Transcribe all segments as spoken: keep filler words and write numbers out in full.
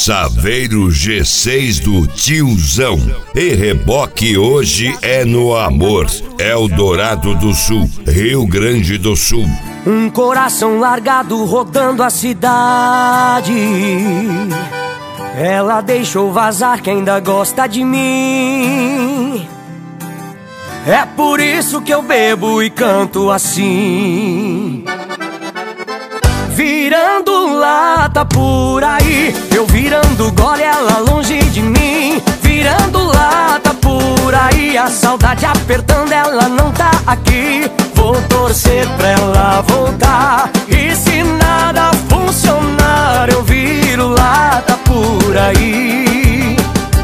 Saveiro G seis do Tiozão. E reboque hoje é no amor. Eldorado do Sul, Rio Grande do Sul. Um coração largado rodando a cidade. Ela deixou vazar que ainda gosta de mim. É por isso que eu bebo e canto assim. Virando lata por aí, eu virando gole, ela longe de mim. Virando lata por aí, a saudade apertando, ela não tá aqui. Vou torcer pra ela voltar. E se nada funcionar, eu viro lata por aí.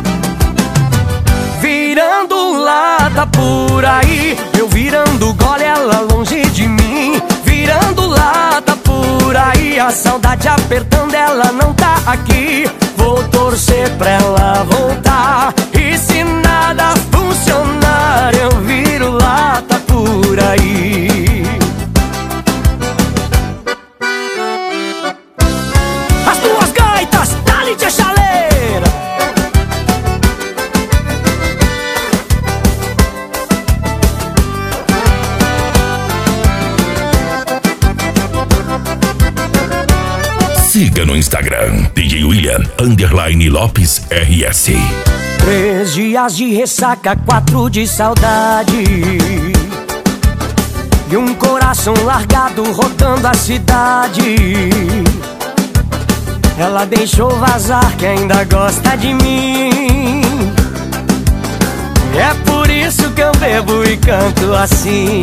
Virando lata por aí, eu virando gole, ela longe de mim. Virando lata por aí, a saudade apertando, ela não tá aqui. Vou torcer pra ela voltar. E se nada funcionar, eu viro lata por aí. As duas gaitas, dá-lhe de chaleira. Siga no Instagram, D J William, underline Lopes R S. Três dias de ressaca, quatro de saudade. E um coração largado rodando a cidade. Ela deixou vazar que ainda gosta de mim. É por isso que eu bebo e canto assim.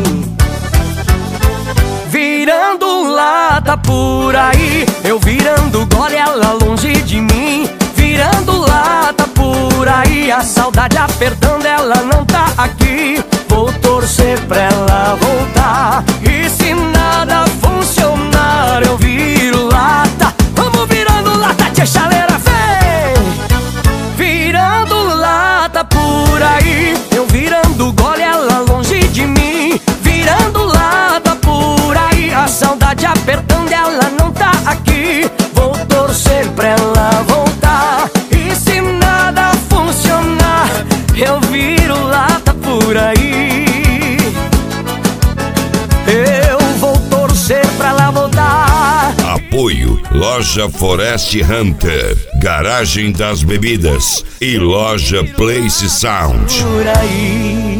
Virando lata por aí, eu virando gole, ela longe de mim. Virando lata por aí, a saudade apertando, ela não tá aqui. Vou torcer pra ela voltar. E se nada funcionar, eu viro lata. Vamos virando lata, tia chaleira, vem! Virando lata por aí, eu virando gole, ela longe de mim. Virando lata por aí, a saudade apertando, ela não tá aqui. Vou torcer pra ela voltar. E se nada funcionar, eu viro lata por aí. Eu vou torcer pra ela voltar. Apoio Loja Forest Hunter, Garagem das Bebidas e Loja Place Sound. Por aí.